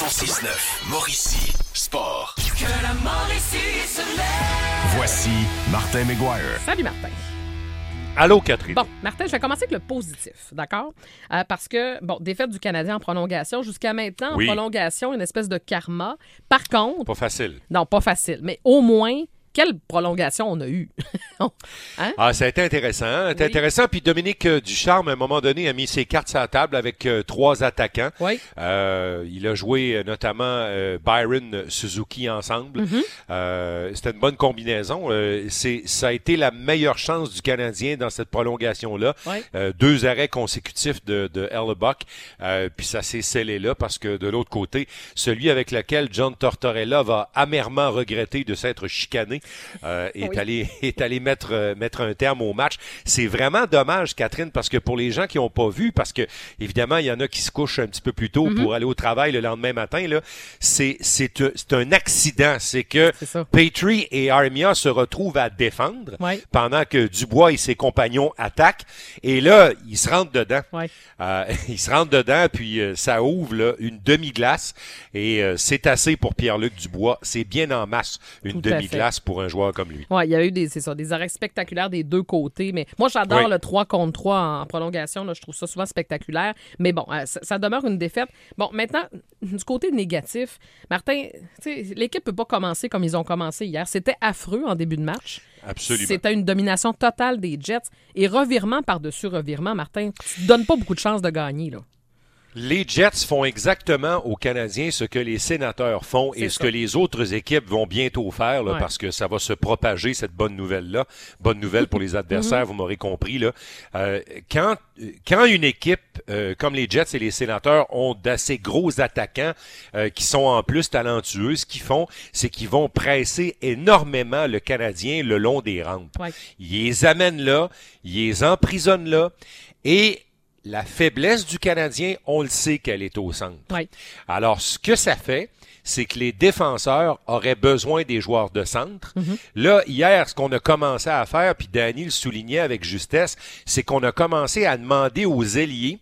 106.9 Mauricie Sport. Que la Mauricie se lève. Voici Martin McGuire. Salut Martin. Allô, Catherine. Bon, Martin, je vais commencer avec le positif, d'accord? Parce que, bon, défaite du Canadien en prolongation. Jusqu'à maintenant, Oui. en prolongation, une espèce de karma. Par contre... Pas facile. Non, pas facile. Mais au moins, quelle prolongation on a eue? Hein? Ah, ça a été intéressant. Oui. Intéressant. Puis Dominique Ducharme, à un moment donné, a mis ses cartes sur la table avec 3 attaquants. Oui. Il a joué notamment Byron Suzuki ensemble. C'était une bonne combinaison. Ça a été la meilleure chance du Canadien dans cette prolongation-là. Oui. 2 arrêts consécutifs de Hellebuck. Puis ça s'est scellé là parce que de l'autre côté, celui avec lequel John Tortorella va amèrement regretter de s'être chicané est allé mettre un terme au match. C'est vraiment dommage, Catherine, parce que pour les gens qui n'ont pas vu, parce que évidemment, il y en a qui se couchent un petit peu plus tôt pour aller au travail le lendemain matin, là, c'est un accident. C'est que C'est ça. Petrie et Armia se retrouvent à défendre Oui. pendant que Dubois et ses compagnons attaquent. Et là, ils se rentrent dedans. Oui. Ils se rentrent dedans, puis ça ouvre là, une demi-glace. Et c'est assez pour Pierre-Luc Dubois. C'est bien en masse une Tout à demi-glace pour un joueur comme lui. Oui, il y a eu des arrêts spectaculaires des deux côtés. Mais moi, j'adore Oui. le 3 contre 3 en prolongation. Là, je trouve ça souvent spectaculaire. Mais bon, ça demeure une défaite. Bon, maintenant, du côté négatif, Martin, tu sais, l'équipe peut pas commencer comme ils ont commencé hier. C'était affreux en début de match. Absolument. C'était une domination totale des Jets. Et revirement par-dessus revirement, Martin, tu te donnes pas beaucoup de chances de gagner, là. Les Jets font exactement aux Canadiens ce que les Sénateurs font et C'est ce ça. que les autres équipes vont bientôt faire, là, Ouais. parce que ça va se propager, cette bonne nouvelle-là. Bonne nouvelle pour les adversaires, vous m'aurez compris. Là. Quand une équipe comme les Jets et les Sénateurs ont d'assez gros attaquants qui sont en plus talentueux, ce qu'ils font, c'est qu'ils vont presser énormément le Canadien le long des rampes. Ouais. Ils les amènent là, ils les emprisonnent là, et la faiblesse du Canadien, on le sait qu'elle est au centre. Oui. Alors, ce que ça fait, c'est que les défenseurs auraient besoin des joueurs de centre. Là, hier, ce qu'on a commencé à faire, puis Danny le soulignait avec justesse, c'est qu'on a commencé à demander aux ailiers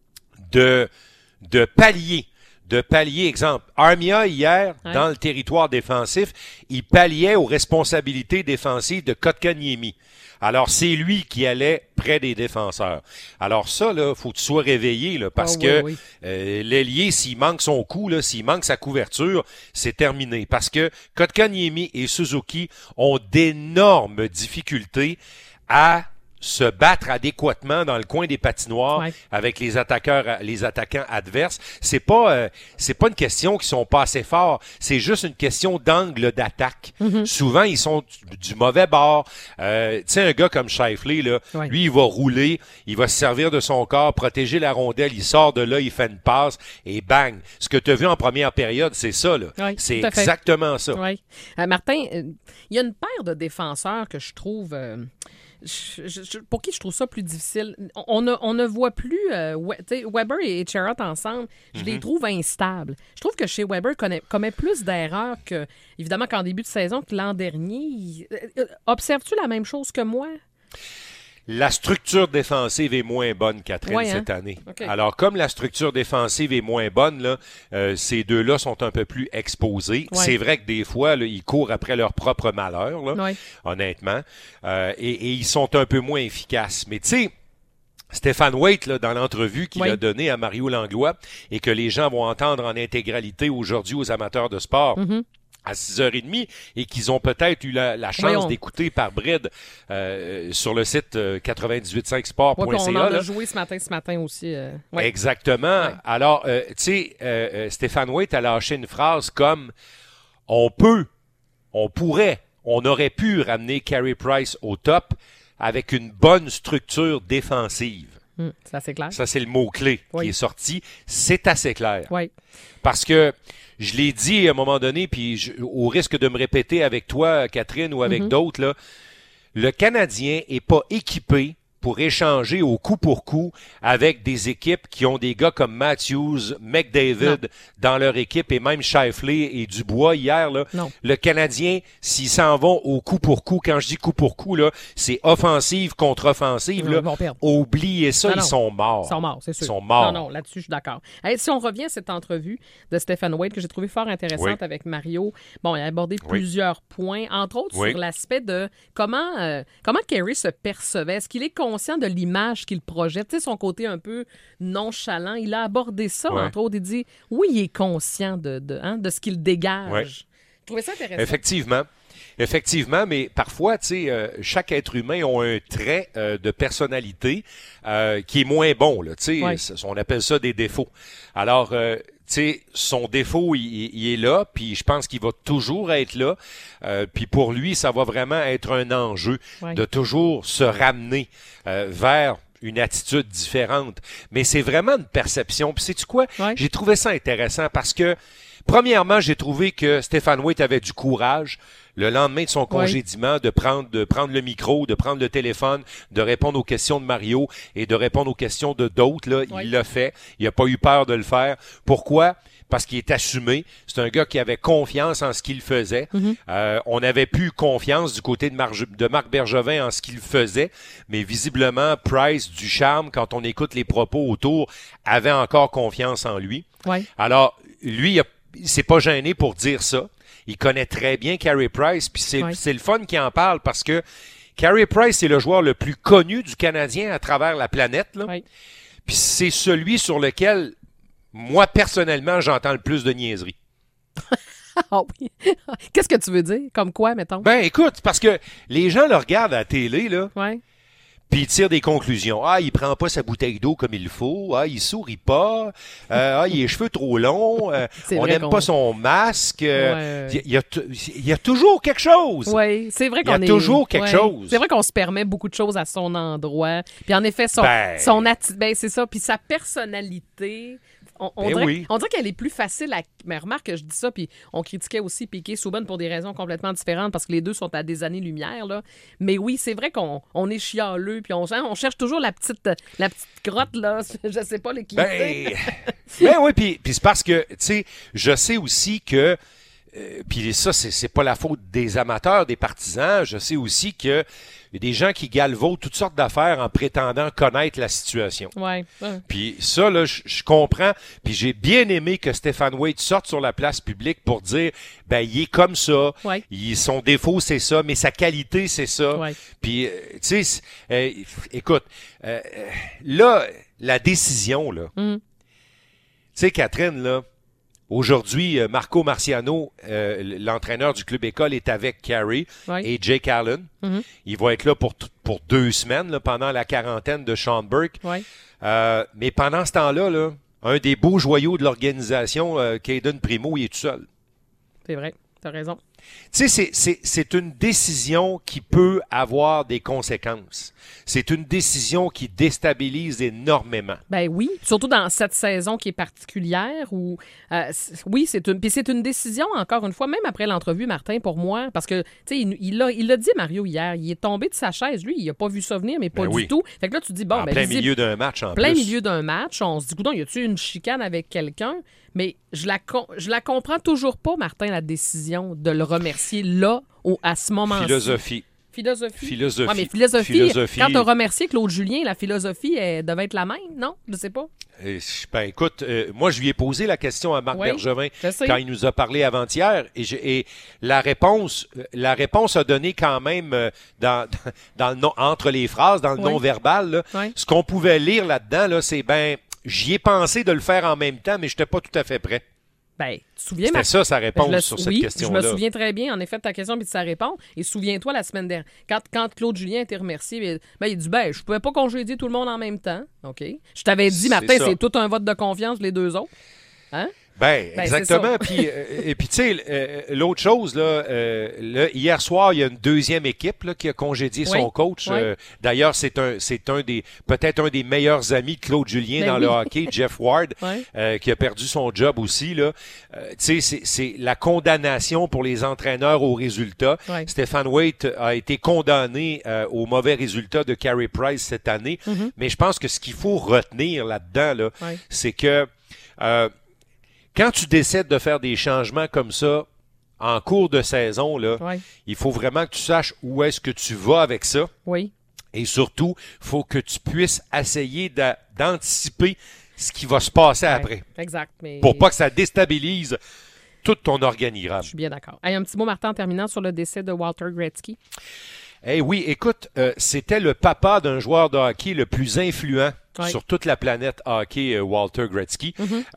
de pallier. Exemple, Armia, hier, Ouais. dans le territoire défensif, il palliait aux responsabilités défensives de Kotkaniemi. Alors, c'est lui qui allait près des défenseurs. Alors ça, là, faut que tu sois réveillé, là, parce Ah, que oui. l'ailier, s'il manque son coup, là, s'il manque sa couverture, c'est terminé. Parce que Kotkaniemi et Suzuki ont d'énormes difficultés à se battre adéquatement dans le coin des patinoires Ouais. avec les attaquants adverses. C'est pas une question qu'ils sont pas assez forts, c'est juste une question d'angle d'attaque. Souvent ils sont du mauvais bord. Tu sais, un gars comme Scheifele là, Ouais. lui il va rouler, il va se servir de son corps, protéger la rondelle, il sort de là, il fait une passe et bang. Ce que tu as vu en première période, c'est ça là. Oui, C'est tout à fait. exactement ça. Oui. Martin, il y a une paire de défenseurs que je trouve... pour qui je trouve ça plus difficile. On ne voit plus Weber et Chariot ensemble. Je les trouve instables. Je trouve que chez Weber commet plus d'erreurs que, évidemment, qu'en début de saison que l'an dernier. Observes-tu la même chose que moi? La structure défensive est moins bonne, Catherine, Ouais, hein? cette année. OK. Alors, comme la structure défensive est moins bonne, là, ces deux-là sont un peu plus exposés. Ouais. C'est vrai que des fois, là, ils courent après leur propre malheur, là, Ouais. honnêtement, et ils sont un peu moins efficaces. Mais tu sais, Stéphane Waite, là, dans l'entrevue qu'il Oui. a donnée à Mario Langlois et que les gens vont entendre en intégralité aujourd'hui aux amateurs de sport, à 6h30 et qu'ils ont peut-être eu la chance Voyons. d'écouter par bride sur le site Ouais, puis 985sport.ca. on en a là. joué ce matin aussi. Ouais. Exactement. Ouais. Alors, tu sais, Stéphane Waite a lâché une phrase comme « on aurait pu ramener Carey Price au top avec une bonne structure défensive. » C'est assez clair. Ça, c'est le mot-clé Oui. qui est sorti. C'est assez clair. Oui. Parce que je l'ai dit à un moment donné, puis au risque de me répéter avec toi, Catherine, ou avec d'autres, là, le Canadien est pas équipé pour échanger au coup pour coup avec des équipes qui ont des gars comme Matthews, McDavid dans leur équipe et même Scheifele et Dubois hier. Là, le Canadien, s'ils s'en vont au coup pour coup, quand je dis coup pour coup, là, c'est offensive contre offensive. Là, oubliez ça, ils sont morts. Ils sont morts, c'est sûr. Ils sont morts. Non, là-dessus, je suis d'accord. Hey, si on revient à cette entrevue de Stephen Wade que j'ai trouvé fort intéressante avec Mario, bon, il a abordé plusieurs points, entre autres sur l'aspect de comment Carey se percevait. Est-ce qu'il est conscient de l'image qu'il projette? Tu sais, son côté un peu nonchalant, il a abordé ça, entre autres. Il dit, oui, il est conscient de ce qu'il dégage. Je trouvais ça intéressant. Effectivement, mais parfois, tu sais, chaque être humain a un trait de personnalité qui est moins bon, là. Tu sais, on appelle ça des défauts. Alors, tu sais, son défaut, il est là, puis je pense qu'il va toujours être là. Puis pour lui, ça va vraiment être un enjeu de toujours se ramener vers une attitude différente. Mais c'est vraiment une perception. Puis sais-tu quoi? J'ai trouvé ça intéressant parce que, premièrement, j'ai trouvé que Stephen Wade avait du courage le lendemain de son congédiement, de prendre le micro, de prendre le téléphone, de répondre aux questions de Mario et de répondre aux questions de d'autres. Là, il l'a fait. Il n'a pas eu peur de le faire. Pourquoi? Parce qu'il est assumé. C'est un gars qui avait confiance en ce qu'il faisait. On n'avait plus confiance du côté de Marc Bergevin en ce qu'il faisait, mais visiblement, Price, Ducharme, quand on écoute les propos autour, avait encore confiance en lui. Alors, lui, il s'est pas gêné pour dire ça. Il connaît très bien Carey Price, puis c'est le fun qu'il en parle parce que Carey Price est le joueur le plus connu du Canadien à travers la planète. Puis c'est celui sur lequel, moi, personnellement, j'entends le plus de niaiseries. Ah oui. Qu'est-ce que tu veux dire? Comme quoi, mettons? Ben, écoute, parce que les gens le regardent à la télé, là. Puis il tire des conclusions. Ah, il prend pas sa bouteille d'eau comme il faut. Ah, il sourit pas. Il a les cheveux trop longs. On n'aime pas son masque. Il y a toujours quelque chose. Oui, c'est vrai qu'on Il y a toujours quelque chose. C'est vrai qu'on se permet beaucoup de choses à son endroit. Puis en effet, c'est ça. Puis sa personnalité... On dirait qu'elle est plus facile à... Mais remarque que je dis ça, puis on critiquait aussi Piquet-Souban pour des raisons complètement différentes parce que les deux sont à des années-lumière, là. Mais oui, c'est vrai qu'on est chialeux, puis on cherche toujours la petite grotte, là. Je sais pas, l'équilibre. Ben oui, puis c'est parce que, tu sais, je sais aussi que puis ça, c'est pas la faute des amateurs, des partisans. Je sais aussi qu'il y a des gens qui galvaudent toutes sortes d'affaires en prétendant connaître la situation. Puis ça, là, je comprends. Puis j'ai bien aimé que Stephen Wade sorte sur la place publique pour dire, ben, il est comme ça. Son défaut, c'est ça, mais sa qualité, c'est ça. Puis, tu sais, écoute, là, la décision, là, tu sais, Catherine, là, aujourd'hui, Marco Marciano, l'entraîneur du club école, est avec Carey et Jake Allen. Il va être là pour 2 semaines là, pendant la quarantaine de Sean Burke. Mais pendant ce temps-là, là, un des beaux joyaux de l'organisation, Caden Primo, il est tout seul. C'est vrai, tu as raison. Tu sais, c'est une décision qui peut avoir des conséquences. C'est une décision qui déstabilise énormément. Ben oui, surtout dans cette saison qui est particulière où, oui, c'est une décision, encore une fois, même après l'entrevue, Martin, pour moi, parce que, tu sais, il l'a dit, Mario, hier, il est tombé de sa chaise, lui, il n'a pas vu ça venir, mais pas du tout. Fait que là, tu te dis, bon, plein milieu d'un match, en plein plus. milieu d'un match, on se dit, coudonc, y a-tu une chicane avec quelqu'un? Mais je la comprends toujours pas, Martin, la décision de le remercier là, à ce moment-ci. Philosophie. Ouais, mais philosophie. Quand tu as remercié Claude Julien, la philosophie devait être la même, non? Je sais pas. Ben écoute, moi je lui ai posé la question à Marc Bergevin quand il nous a parlé avant-hier et la réponse a donné quand même dans le entre les phrases, dans le non-verbal. Ce qu'on pouvait lire là-dedans, là, c'est j'y ai pensé de le faire en même temps, mais je n'étais pas tout à fait prêt. Ben, tu te souviens, c'était ça sa réponse sur cette question-là. Je me souviens très bien, en effet, de ta question et de sa réponse. Et souviens-toi, la semaine dernière, quand Claude Julien a été remercié, il dit, je pouvais pas congédier tout le monde en même temps. OK. Je t'avais dit, Martin, c'est tout un vote de confiance, les deux autres. Hein? Ben, exactement. Puis, et puis, tu sais, l'autre chose, là, hier soir, il y a une deuxième équipe là, qui a congédié son coach. Oui. D'ailleurs, c'est peut-être un des meilleurs amis de Claude Julien dans le hockey, Jeff Ward, qui a perdu son job aussi. Là. Tu sais, c'est la condamnation pour les entraîneurs aux résultats. Oui. Stéphane Waite a été condamné aux mauvais résultats de Carey Price cette année. Mm-hmm. Mais je pense que ce qu'il faut retenir là-dedans, là, c'est que quand tu décides de faire des changements comme ça en cours de saison, là, il faut vraiment que tu saches où est-ce que tu vas avec ça. Oui. Et surtout, il faut que tu puisses essayer d'anticiper ce qui va se passer après. Exact. Mais... Pour pas que ça déstabilise tout ton organigramme. Je suis bien d'accord. Hey, un petit mot, Martin, en terminant sur le décès de Walter Gretzky. Oui, écoute, c'était le papa d'un joueur de hockey le plus influent sur toute la planète hockey, Walter Gretzky.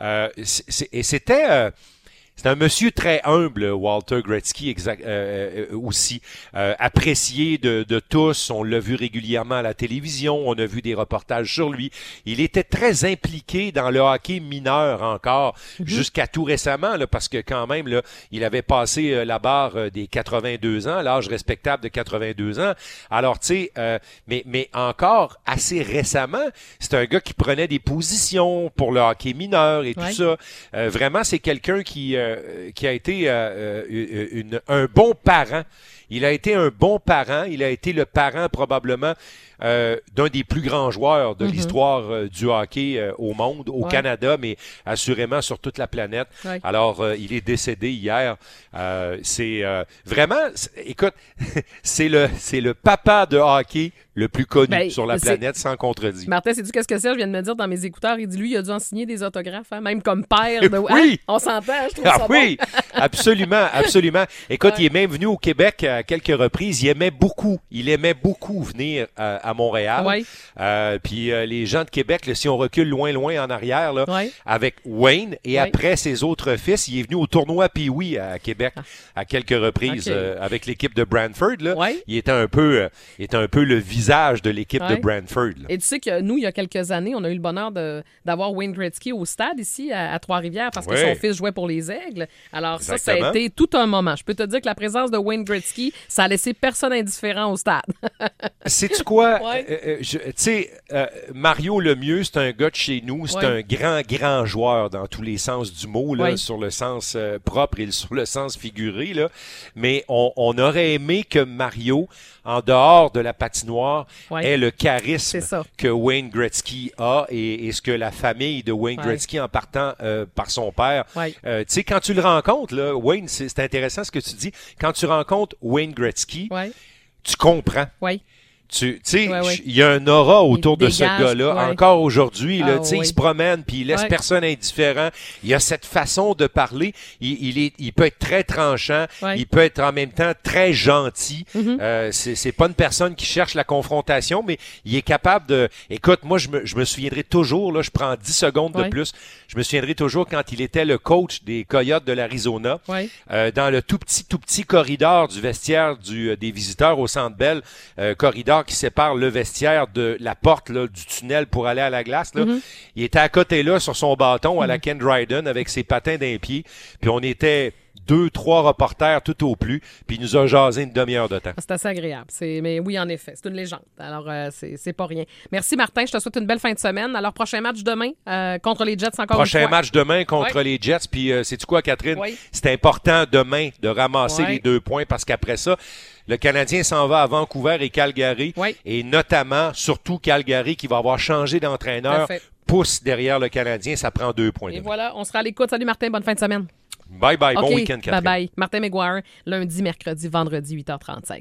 Et c'était un monsieur très humble, Walter Gretzky, aussi. Apprécié de tous. On l'a vu régulièrement à la télévision. On a vu des reportages sur lui. Il était très impliqué dans le hockey mineur encore, jusqu'à tout récemment, là, parce que quand même, là, il avait passé la barre des 82 ans, l'âge respectable de 82 ans. Alors, tu sais, mais encore assez récemment, c'est un gars qui prenait des positions pour le hockey mineur et tout ça. Vraiment, c'est quelqu'un qui a été un bon parent. Il a été un bon parent. Il a été le parent probablement d'un des plus grands joueurs de l'histoire du hockey au monde, au Canada, mais assurément sur toute la planète. Alors, il est décédé hier. C'est vraiment, écoute, c'est le papa de hockey le plus connu sur la planète, sans contredit. Martin, sais-tu qu'est-ce que c'est? Je viens de me dire dans mes écouteurs, il dit, lui, il a dû en signer des autographes, hein, même comme père. Oui! On s'entend, je trouve ça oui, bon. absolument, absolument. Écoute, il est même venu au Québec à quelques reprises. Il aimait beaucoup venir à Montréal. Puis les gens de Québec, là, si on recule loin en arrière, là, avec Wayne et après ses autres fils, il est venu au tournoi Pee-Wee à Québec à quelques reprises avec l'équipe de Brantford. Là. Il était un peu le visage de l'équipe de Brantford. Là. Et tu sais que nous, il y a quelques années, on a eu le bonheur d'avoir Wayne Gretzky au stade ici à Trois-Rivières parce que son fils jouait pour les Aigles. Alors ça a été tout un moment. Je peux te dire que la présence de Wayne Gretzky, ça a laissé personne indifférent au stade. Sais-tu quoi? Tu sais, Mario Lemieux, c'est un gars de chez nous. C'est un grand joueur dans tous les sens du mot, là, sur le sens propre et sur le sens figuré. Là. Mais on aurait aimé que Mario, en dehors de la patinoire, ait le charisme que Wayne Gretzky a et ce que la famille de Wayne Gretzky, en partant par son père. Tu sais, quand tu le rencontres, là, Wayne, c'est intéressant ce que tu dis. Quand tu rencontres Wayne Gretzky, tu comprends. Tu sais, il y a un aura autour de ce gars-là. Encore aujourd'hui, là, il se promène puis il laisse personne indifférent. Il a cette façon de parler. Il peut être très tranchant. Il peut être en même temps très gentil. C'est pas une personne qui cherche la confrontation, mais il est capable de... Écoute, moi, je me souviendrai toujours, là, je prends 10 secondes de plus, je me souviendrai toujours quand il était le coach des Coyotes de l'Arizona, dans le tout petit corridor du vestiaire des visiteurs au Centre Bell, corridor qui sépare le vestiaire de la porte là, du tunnel pour aller à la glace. Là. Il était à côté là sur son bâton à la Ken Dryden avec ses patins d'un pied. Puis on était 2-3 reporters tout au plus, puis il nous a jasé une demi-heure de temps. C'est assez agréable. Mais oui, en effet, c'est une légende. Alors, c'est pas rien. Merci, Martin. Je te souhaite une belle fin de semaine. Alors, prochain match demain contre les Jets encore une fois. Prochain match demain contre les Jets. Puis, sais-tu quoi, Catherine? C'est important demain de ramasser les 2 points parce qu'après ça, le Canadien s'en va à Vancouver et Calgary. Et notamment, surtout Calgary qui va avoir changé d'entraîneur, pousse derrière le Canadien. Ça prend 2 points. Et voilà, on sera à l'écoute. Salut, Martin. Bonne fin de semaine. Bye-bye. Bon week-end, Catherine. Bye-bye. Martin McGuire, lundi, mercredi, vendredi, 8h35.